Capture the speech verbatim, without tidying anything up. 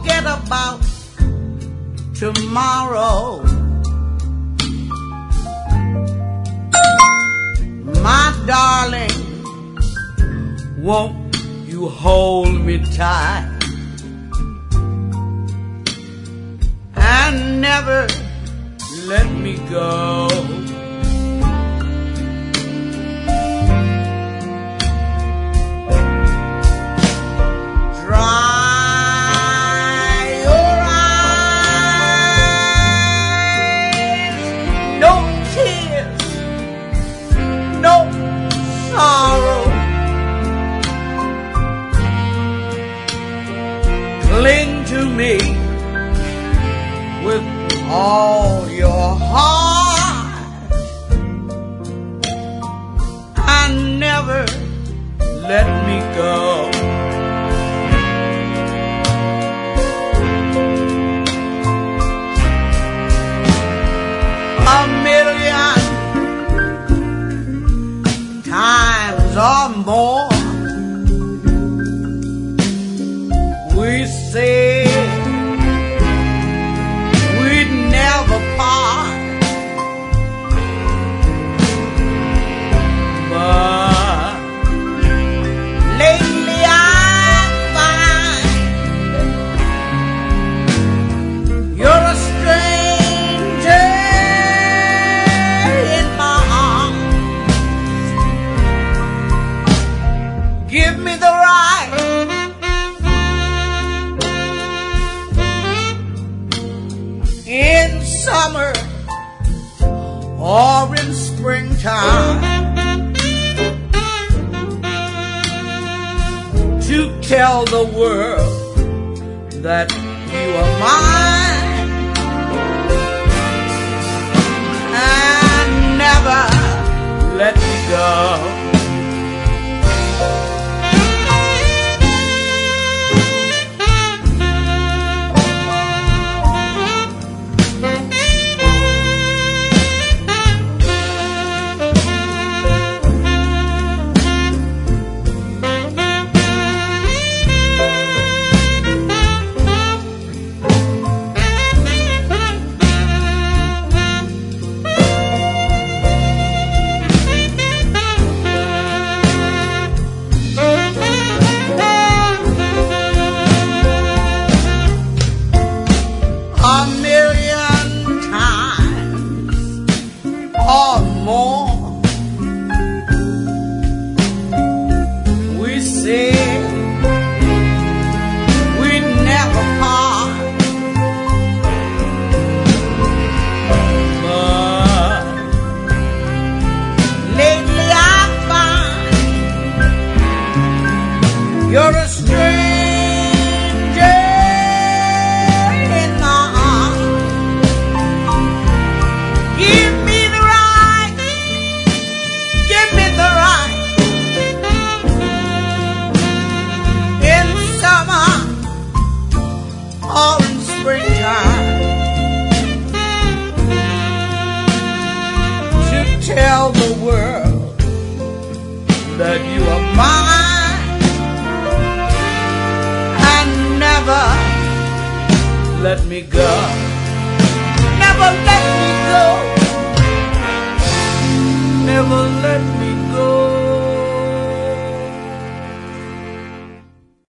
forget about tomorrow. My darling, won't you hold me tight and never let me go? Cling to me with all your heart and never let me go. A million times or more we say we'd never part, but lately I find you're a stranger in my arms. Give me the right in summer or in springtime to tell the world that you are mine and never let me go. A million times or more we say we'd never part, but lately I find you're a stranger. Or in springtime to tell the world that you are mine and never let me go.